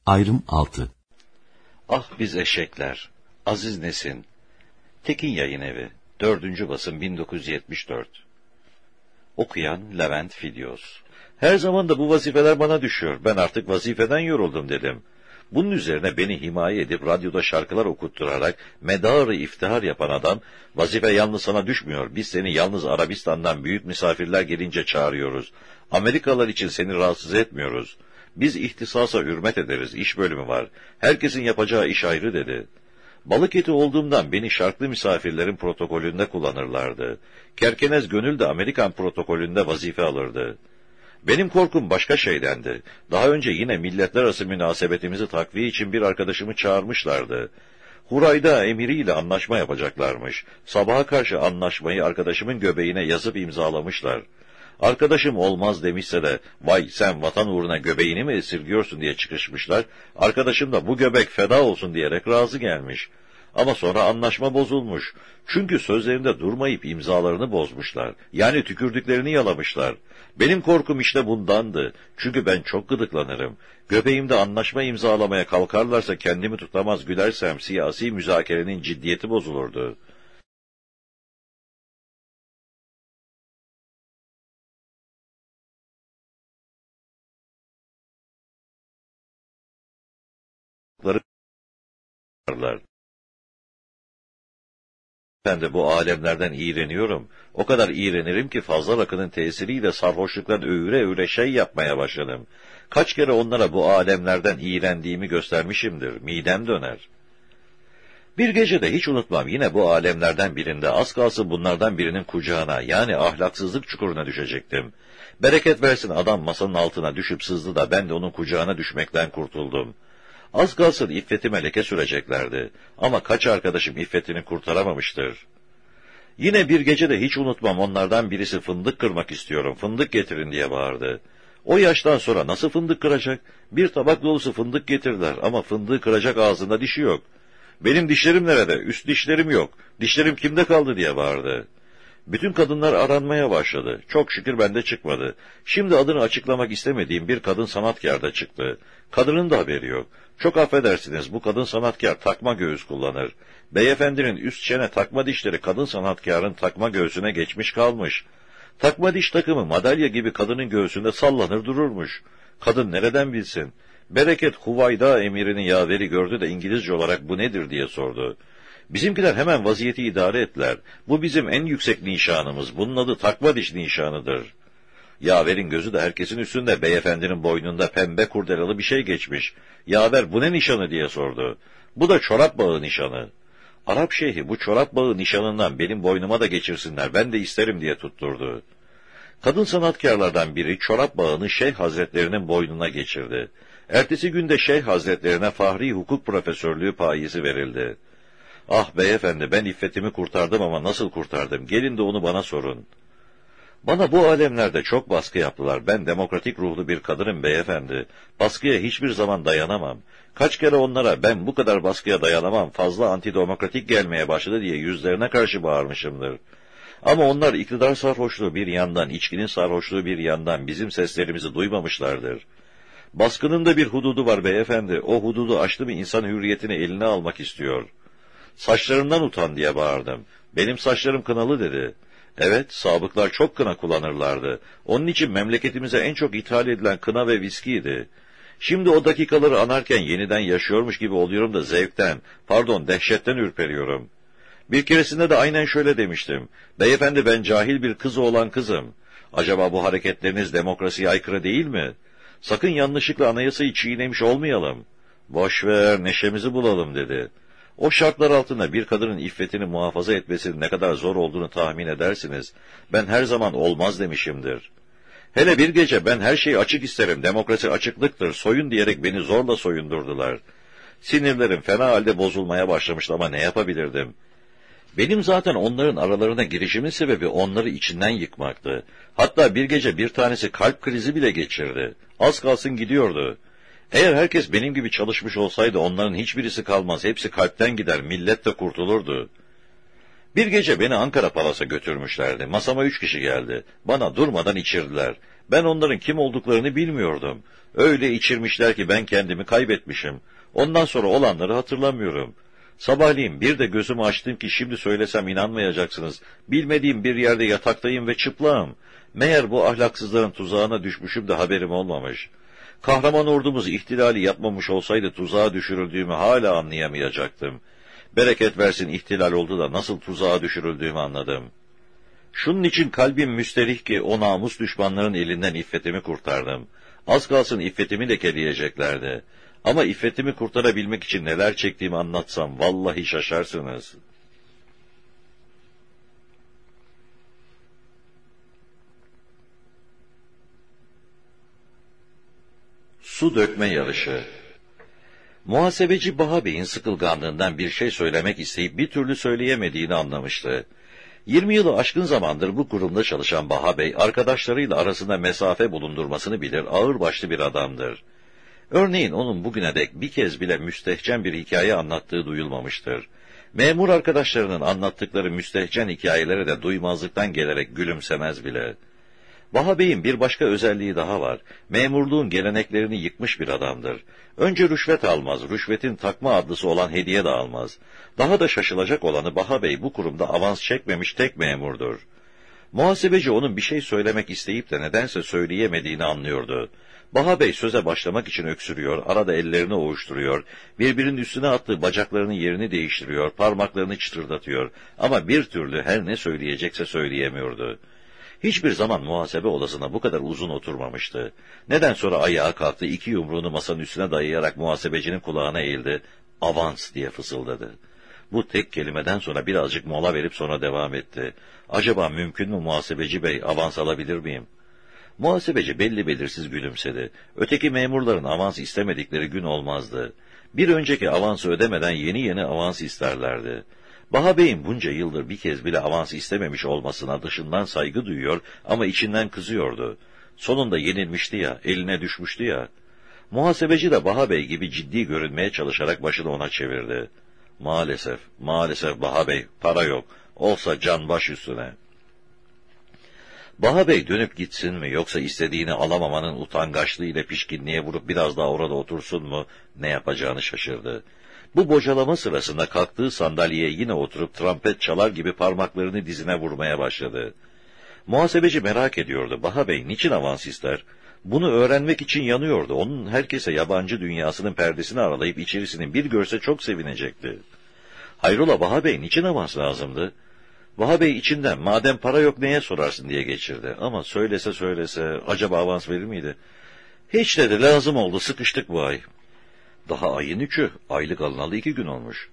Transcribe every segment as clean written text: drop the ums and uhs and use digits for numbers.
Ayrım 6. Ah biz eşekler. Aziz Nesin. Tekin Yayınevi. 4. basım 1974. Okuyan Levent Fidyos. Her zaman da bu vazifeler bana düşüyor. Ben artık vazifeden yoruldum dedim. Bunun üzerine beni himaye edip radyoda şarkılar okutturarak medarı iftihar yapan adam, vazife yalnız sana düşmüyor, biz seni yalnız Arabistan'dan büyük misafirler gelince çağırıyoruz. Amerikalılar için seni rahatsız etmiyoruz. Biz ihtisasa hürmet ederiz, iş bölümü var. Herkesin yapacağı iş ayrı dedi. Balık eti olduğumdan beni şarklı misafirlerin protokolünde kullanırlardı. Kerkenez Gönül de Amerikan protokolünde vazife alırdı. Benim korkum başka şeydendi. Daha önce yine milletler arası münasebetimizi takviye için bir arkadaşımı çağırmışlardı. Hurayda emiriyle anlaşma yapacaklarmış. Sabaha karşı anlaşmayı arkadaşımın göbeğine yazıp imzalamışlar. Arkadaşım olmaz demişse de, vay sen vatan uğruna göbeğini mi esirgiyorsun diye çıkışmışlar. Arkadaşım da bu göbek feda olsun diyerek razı gelmiş. Ama sonra anlaşma bozulmuş. Çünkü sözlerinde durmayıp imzalarını bozmuşlar. Yani tükürdüklerini yalamışlar. Benim korkum işte bundandı. Çünkü ben çok gıdıklanırım. Göbeğimde anlaşma imzalamaya kalkarlarsa kendimi tutamaz gülersem siyasi müzakerenin ciddiyeti bozulurdu. Ben de bu alemlerden iğreniyorum. O kadar iğrenirim ki fazla rakının tesiriyle sarhoşluktan öğüre şey yapmaya başladım. Kaç kere onlara bu alemlerden iğrendiğimi göstermişimdir. Midem döner. Bir gece de hiç unutmam yine bu alemlerden birinde az kalsın bunlardan birinin kucağına yani ahlaksızlık çukuruna düşecektim. Bereket versin adam masanın altına düşüp sızdı da ben de onun kucağına düşmekten kurtuldum. Az kalsın iffetime leke süreceklerdi. Ama kaç arkadaşım iffetini kurtaramamıştır. Yine bir gece de hiç unutmam onlardan birisi fındık kırmak istiyorum, fındık getirin diye bağırdı. O yaştan sonra nasıl fındık kıracak? Bir tabak dolusu fındık getirdiler ama fındığı kıracak ağzında dişi yok. Benim dişlerim nerede? Üst dişlerim yok. Dişlerim kimde kaldı diye bağırdı. Bütün kadınlar aranmaya başladı. Çok şükür bende çıkmadı. Şimdi adını açıklamak istemediğim bir kadın sanatkar da çıktı. Kadının da haberi yok. Çok affedersiniz bu kadın sanatkar takma göğüs kullanır. Beyefendinin üst çene takma dişleri kadın sanatkarın takma göğsüne geçmiş kalmış. Takma diş takımı madalya gibi kadının göğsünde sallanır dururmuş. Kadın nereden bilsin? Bereket Huvayda emirinin yaveri gördü de İngilizce olarak bu nedir diye sordu. Bizimkiler hemen vaziyeti idare ettiler. Bu bizim en yüksek nişanımız. Bunun adı takma diş nişanıdır. Yaverin gözü de herkesin üstünde. Beyefendinin boynunda pembe kurdelalı bir şey geçmiş. Yaver bu ne nişanı diye sordu. Bu da çorap bağı nişanı. Arap şeyhi bu çorap bağı nişanından benim boynuma da geçirsinler. Ben de isterim diye tutturdu. Kadın sanatkarlardan biri çorap bağını Şeyh Hazretlerinin boynuna geçirdi. Ertesi günde Şeyh Hazretlerine Fahri Hukuk Profesörlüğü payesi verildi. Ah beyefendi ben iffetimi kurtardım ama nasıl kurtardım? Gelin de onu bana sorun. Bana bu alemlerde çok baskı yaptılar. Ben demokratik ruhlu bir kadınım beyefendi. Baskıya hiçbir zaman dayanamam. Kaç kere onlara ben bu kadar baskıya dayanamam, fazla antidemokratik gelmeye başladı diye yüzlerine karşı bağırmışımdır. Ama onlar iktidar sarhoşluğu bir yandan, içkinin sarhoşluğu bir yandan bizim seslerimizi duymamışlardır. Baskının da bir hududu var beyefendi. O hududu aştı mı insan hürriyetini eline almak istiyor. Saçlarımdan utan diye bağırdım. Benim saçlarım kınalı dedi. Evet, sabıklar çok kına kullanırlardı. Onun için memleketimize en çok ithal edilen kına ve viskiydi. Şimdi o dakikaları anarken yeniden yaşıyormuş gibi oluyorum da zevkten, dehşetten ürperiyorum. Bir keresinde de aynen şöyle demiştim. Beyefendi ben cahil bir kızı olan kızım. Acaba bu hareketleriniz demokrasiye aykırı değil mi? Sakın yanlışlıkla anayasayı çiğnemiş olmayalım. Boş ver, neşemizi bulalım dedi. O şartlar altında bir kadının iffetini muhafaza etmesinin ne kadar zor olduğunu tahmin edersiniz. Ben her zaman olmaz demişimdir. Hele bir gece ben her şeyi açık isterim, demokrasi açıklıktır, soyun diyerek beni zorla soyundurdular. Sinirlerim fena halde bozulmaya başlamıştı ama ne yapabilirdim? Benim zaten onların aralarına girişimin sebebi onları içinden yıkmaktı. Hatta bir gece bir tanesi kalp krizi bile geçirdi. Az kalsın gidiyordu. Eğer herkes benim gibi çalışmış olsaydı onların hiçbirisi kalmaz, hepsi kalpten gider, millet de kurtulurdu. Bir gece beni Ankara Palas'a götürmüşlerdi. Masama 3 kişi geldi. Bana durmadan içirdiler. Ben onların kim olduklarını bilmiyordum. Öyle içirmişler ki ben kendimi kaybetmişim. Ondan sonra olanları hatırlamıyorum. Sabahleyin bir de gözümü açtım ki şimdi söylesem inanmayacaksınız. Bilmediğim bir yerde yataktayım ve çıplağım. Meğer bu ahlaksızların tuzağına düşmüşüm de haberim olmamış. Kahraman ordumuz ihtilali yapmamış olsaydı tuzağa düşürüldüğümü hala anlayamayacaktım. Bereket versin ihtilal oldu da nasıl tuzağa düşürüldüğümü anladım. Şunun için kalbim müsterih ki o namus düşmanların elinden iffetimi kurtardım. Az kalsın iffetimi lekeleyeceklerdi. Ama iffetimi kurtarabilmek için neler çektiğimi anlatsam vallahi şaşarsınız. Su dökme yarışı. Muhasebeci Baha Bey'in sıkılganlığından bir şey söylemek isteyip bir türlü söyleyemediğini anlamıştı. 20 yılı aşkın zamandır bu kurumda çalışan Baha Bey, arkadaşlarıyla arasında mesafe bulundurmasını bilir, ağırbaşlı bir adamdır. Örneğin onun bugüne dek bir kez bile müstehcen bir hikaye anlattığı duyulmamıştır. Memur arkadaşlarının anlattıkları müstehcen hikayeleri de duymazlıktan gelerek gülümsemez bile. Baha Bey'in bir başka özelliği daha var. Memurluğun geleneklerini yıkmış bir adamdır. Önce rüşvet almaz, rüşvetin takma adlısı olan hediye de almaz. Daha da şaşılacak olanı Baha Bey bu kurumda avans çekmemiş tek memurdur. Muhasebeci onun bir şey söylemek isteyip de nedense söyleyemediğini anlıyordu. Baha Bey söze başlamak için öksürüyor, arada ellerini ovuşturuyor, birbirinin üstüne attığı bacaklarının yerini değiştiriyor, parmaklarını çıtırdatıyor ama bir türlü her ne söyleyecekse söyleyemiyordu. Hiçbir zaman muhasebe odasına bu kadar uzun oturmamıştı. Neden sonra ayağa kalktı, iki yumruğunu masanın üstüne dayayarak muhasebecinin kulağına eğildi, avans diye fısıldadı. Bu tek kelimeden sonra birazcık mola verip sonra devam etti. Acaba mümkün mü muhasebeci bey, avans alabilir miyim? Muhasebeci belli belirsiz gülümsedi. Öteki memurların avans istemedikleri gün olmazdı. Bir önceki avansı ödemeden yeni avans isterlerdi. Baha Bey'in bunca yıldır bir kez bile avans istememiş olmasına dışından saygı duyuyor ama içinden kızıyordu. Sonunda yenilmişti ya, eline düşmüştü ya. Muhasebeci de Baha Bey gibi ciddi görünmeye çalışarak başını ona çevirdi. Maalesef Baha Bey, para yok. Olsa can baş üstüne. Baha Bey dönüp gitsin mi, yoksa istediğini alamamanın utangaçlığıyla pişkinliğe vurup biraz daha orada otursun mu, ne yapacağını şaşırdı. Bu bocalama sırasında kalktığı sandalyeye yine oturup trompet çalar gibi parmaklarını dizine vurmaya başladı. Muhasebeci merak ediyordu, Baha Bey niçin avans ister? Bunu öğrenmek için yanıyordu, onun herkese yabancı dünyasının perdesini aralayıp içerisini bir görse çok sevinecekti. Hayrola Baha Bey, niçin avans lazımdı? Baha Bey içinden, madem para yok neye sorarsın diye geçirdi. Ama söylese, acaba avans verir miydi? Hiç dedi, lazım oldu, sıkıştık bu ay. Daha ayın 3'ü, aylık alınalı 2 gün olmuş.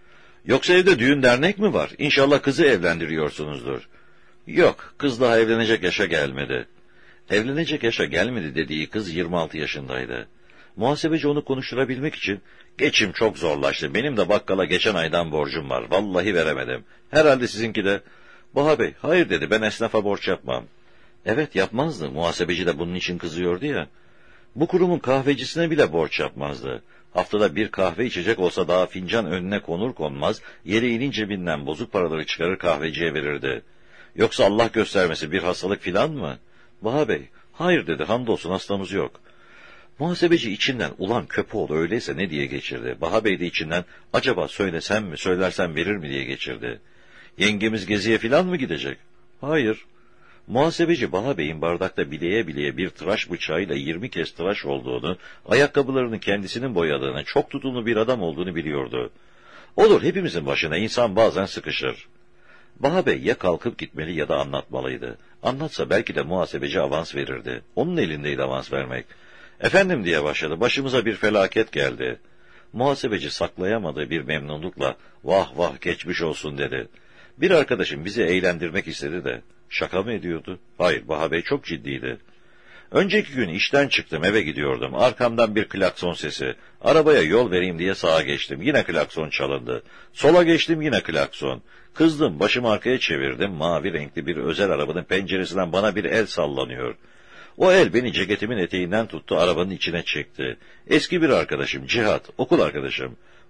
Yoksa evde düğün dernek mi var? İnşallah kızı evlendiriyorsunuzdur. Yok, kız daha evlenecek yaşa gelmedi. Evlenecek yaşa gelmedi dediği kız 26 yaşındaydı. Muhasebeci onu konuşturabilmek için, geçim çok zorlaştı, benim de bakkala geçen aydan borcum var, vallahi veremedim. Herhalde sizinki de. Baha Bey, hayır dedi, ben esnafa borç yapmam. Evet, yapmazdı, muhasebeci de bunun için kızıyordu ya. Bu kurumun kahvecisine bile borç yapmazdı. Haftada bir kahve içecek olsa daha fincan önüne konur konmaz, yeleğinin cebinden bozuk paraları çıkarır kahveciye verirdi. Yoksa Allah göstermesi bir hastalık filan mı? Baha Bey, hayır dedi, hamdolsun hastamız yok. Muhasebeci içinden, ulan Köpoğlu öyleyse ne diye geçirdi. Baha Bey de içinden, acaba söylesem mi, söylersem verir mi diye geçirdi. Yengemiz geziye filan mı gidecek? Hayır. Muhasebeci Baha Bey'in bardakta bileye bir tıraş bıçağıyla 20 kez tıraş olduğunu, ayakkabılarını kendisinin boyadığını, çok tutumlu bir adam olduğunu biliyordu. Olur, hepimizin başına insan bazen sıkışır. Baha Bey ya kalkıp gitmeli ya da anlatmalıydı. Anlatsa belki de muhasebeci avans verirdi. Onun elindeydi avans vermek. Efendim diye başladı, başımıza bir felaket geldi. Muhasebeci saklayamadığı bir memnunlukla, vah geçmiş olsun dedi. Bir arkadaşım bizi eğlendirmek istedi de, şaka mı ediyordu? Hayır, Baha Bey çok ciddiydi. Önceki gün işten çıktım, eve gidiyordum. Arkamdan bir klakson sesi. Arabaya yol vereyim diye sağa geçtim. Yine klakson çalındı. Sola geçtim, yine klakson. Kızdım, başımı arkaya çevirdim. Mavi renkli bir özel arabanın penceresinden bana bir el sallanıyor. O el beni ceketimin eteğinden tuttu, arabanın içine çekti. Eski bir arkadaşım, Cihat, okul arkadaşım.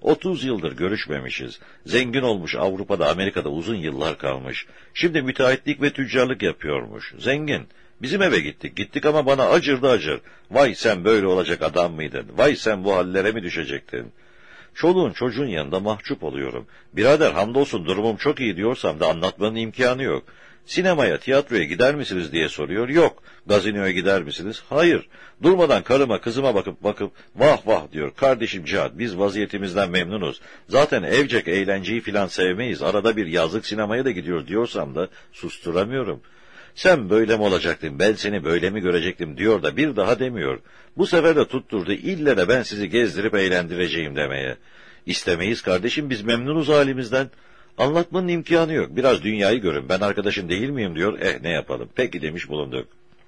30 yıldır görüşmemişiz. Zengin olmuş, Avrupa'da, Amerika'da uzun yıllar kalmış. Şimdi müteahhitlik ve tüccarlık yapıyormuş. Zengin. Bizim eve gittik. Gittik ama bana acırdı acır. Vay sen böyle olacak adam mıydın? Vay sen bu hallere mi düşecektin? Çoluğun çocuğun yanında mahcup oluyorum. Birader hamdolsun durumum çok iyi diyorsam da anlatmanın imkanı yok. Sinemaya, tiyatroya gider misiniz diye soruyor. Yok. Gazinoya gider misiniz? Hayır. Durmadan karıma, kızıma bakıp vah vah diyor. Kardeşim Cihat, biz vaziyetimizden memnunuz. Zaten evcek eğlenceyi filan sevmeyiz. Arada bir yazlık sinemaya da gidiyor diyorsam da susturamıyorum. Sen böyle mi olacaktın, ben seni böyle mi görecektim diyor da bir daha demiyor. Bu sefer de tutturdu, ille de ben sizi gezdirip eğlendireceğim demeye. İstemeyiz kardeşim, biz memnunuz halimizden. Anlatmanın imkanı yok, biraz dünyayı görün, ben arkadaşın değil miyim diyor, ne yapalım, peki demiş bulunduk.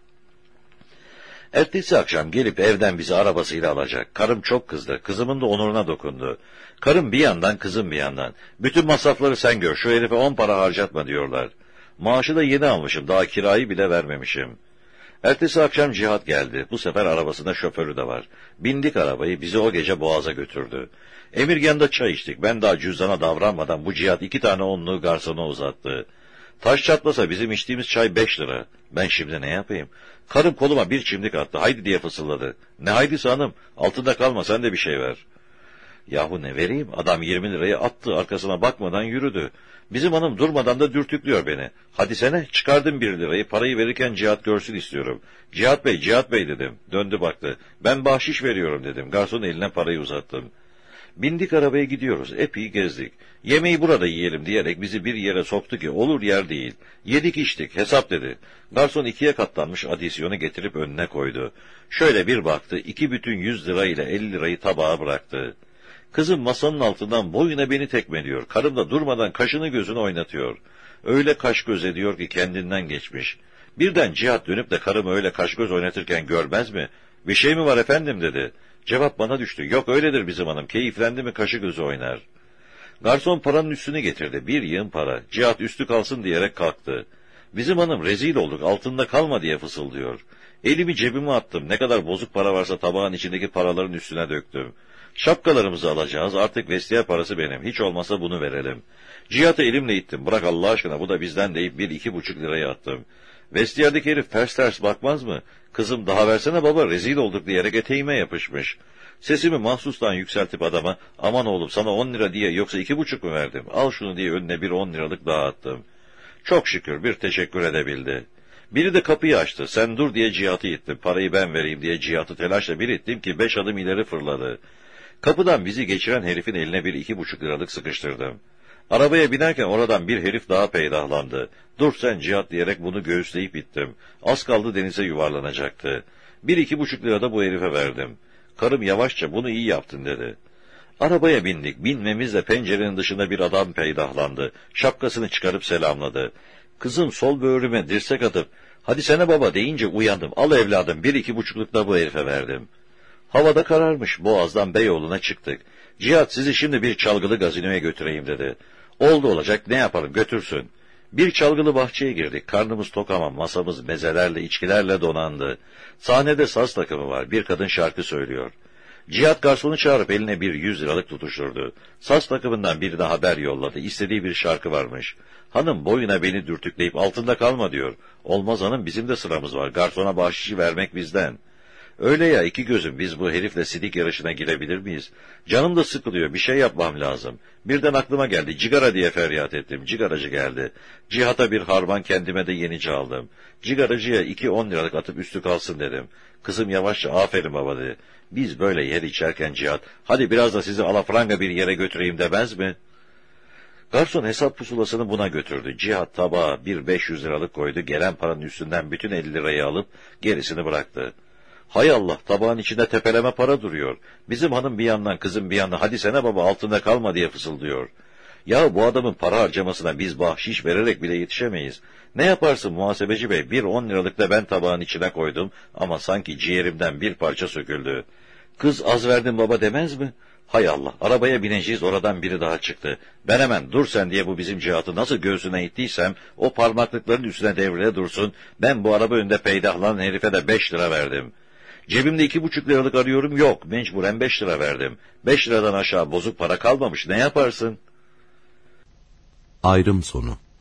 Ertesi akşam gelip evden bizi arabasıyla alacak. Karım çok kızdı, kızımın da onuruna dokundu. Karım bir yandan, kızım bir yandan. Bütün masrafları sen gör, şu herife 10 para harcatma diyorlar. Maaşı da yeni almışım, daha kirayı bile vermemişim. Ertesi akşam Cihat geldi. Bu sefer arabasında şoförü de var. Bindik arabayı, bizi o gece Boğaz'a götürdü. Emirgan'da çay içtik. Ben daha cüzdana davranmadan bu Cihat 2 tane onluğu garsona uzattı. Taş çatlasa bizim içtiğimiz çay 5 lira. Ben şimdi ne yapayım? Karım koluma bir çimdik attı. Haydi diye fısıldadı. Ne haydisi hanım? Altında kalma, sen de bir şey ver. Yahu ne vereyim? Adam 20 lirayı attı, arkasına bakmadan yürüdü. Bizim hanım durmadan da dürtüklüyor beni. Hadi sene, çıkardım 1 lirayı, parayı verirken Cihat görsün istiyorum. Cihat Bey dedim. Döndü baktı. Ben bahşiş veriyorum dedim. Garson eline parayı uzattım. Bindik arabaya gidiyoruz. Epey gezdik. Yemeği burada yiyelim diyerek bizi bir yere soktu ki olur yer değil. Yedik içtik, hesap dedi. Garson 2'ye katlanmış adisyonu getirip önüne koydu. Şöyle bir baktı, 2 bütün 100 lira ile 50 lirayı tabağa bıraktı. Kızım masanın altından boyuna beni tekmeliyor. Karım da durmadan kaşını gözünü oynatıyor. Öyle kaş göz ediyor ki kendinden geçmiş. Birden Cihat dönüp de karımı öyle kaş göz oynatırken görmez mi? Bir şey mi var efendim dedi. Cevap bana düştü. Yok öyledir bizim hanım. Keyiflendi mi kaşı gözü oynar. Garson paranın üstünü getirdi. Bir yığın para. Cihat üstü kalsın diyerek kalktı. Bizim hanım rezil olduk, altında kalma diye fısıldıyor. Elimi cebime attım. Ne kadar bozuk para varsa tabağın içindeki paraların üstüne döktüm. Şapkalarımızı alacağız, artık vestiyer parası benim, hiç olmasa bunu verelim. Cihat'ı elimle ittim, bırak Allah aşkına bu da bizden deyip 1,5 lirayı attım. Vestiyerdeki herif ters ters bakmaz mı? Kızım daha versene baba, rezil olduk diyerek eteğime yapışmış. Sesimi mahsustan yükseltip adama, aman oğlum sana 10 lira diye yoksa 2,5 mu verdim? Al şunu diye önüne bir 10 liralık daha attım. Çok şükür bir teşekkür edebildi. Biri de kapıyı açtı, sen dur diye Cihat'ı ittim, parayı ben vereyim diye Cihat'ı telaşla bir ittim ki 5 adım ileri fırladı. Kapıdan bizi geçiren herifin eline bir 2,5 liralık sıkıştırdım. Arabaya binerken oradan bir herif daha peydahlandı. Dur sen Cihat diyerek bunu göğüsleyip ittim. Az kaldı denize yuvarlanacaktı. 1,5 lira da bu herife verdim. Karım yavaşça bunu iyi yaptın dedi. Arabaya bindik. Binmemizle pencerenin dışında bir adam peydahlandı. Şapkasını çıkarıp selamladı. Kızım sol böğrüme dirsek atıp, hadi sene baba deyince uyandım. Al evladım 1,5'luk da bu herife verdim. Havada kararmış, Boğaz'dan Beyoğlu'na çıktık. Cihat sizi şimdi bir çalgılı gazinoya götüreyim dedi. Oldu olacak, ne yapalım götürsün. Bir çalgılı bahçeye girdik, karnımız tok ama masamız mezelerle, içkilerle donandı. Sahnede saz takımı var, bir kadın şarkı söylüyor. Cihat garsonu çağırıp eline bir 100 liralık tutuşturdu. Saz takımından biri de haber yolladı, istediği bir şarkı varmış. Hanım boyuna beni dürtükleyip altında kalma diyor. Olmaz hanım, bizim de sıramız var, garsona bahşişi vermek bizden. Öyle ya iki gözüm, biz bu herifle sidik yarışına girebilir miyiz? Canım da sıkılıyor, bir şey yapmam lazım. Birden aklıma geldi, cigara diye feryat ettim. Cigaracı geldi. Cihat'a bir harman, kendime de yenici aldım. Cigaracıya 2 10 liralık atıp üstü kalsın dedim. Kızım yavaşça aferin baba dedi. Biz böyle yer içerken Cihat, hadi biraz da sizi alafranga bir yere götüreyim demez mi? Garson hesap pusulasını buna götürdü. Cihat tabağa bir 500 liralık koydu, gelen paranın üstünden bütün 50 lirayı alıp gerisini bıraktı. Hay Allah, tabağın içinde tepeleme para duruyor. Bizim hanım bir yandan, kızım bir yandan, hadi sene baba altında kalma diye fısıldıyor. Ya bu adamın para harcamasına biz bahşiş vererek bile yetişemeyiz. Ne yaparsın muhasebeci bey, bir 10 liralık da ben tabağın içine koydum ama sanki ciğerimden bir parça söküldü. Kız az verdin baba demez mi? Hay Allah, arabaya bineceğiz, oradan biri daha çıktı. Ben hemen dur sen diye bu bizim Cihat'ı nasıl göğsüne ittiysem, o parmaklıkların üstüne devrile dursun, ben bu araba önünde peydahlanan herife de 5 lira verdim. Cebimde 2,5 liralık arıyorum, yok. Mecburen 5 lira verdim. 5 liradan aşağı bozuk para kalmamış, ne yaparsın? Ayrım sonu.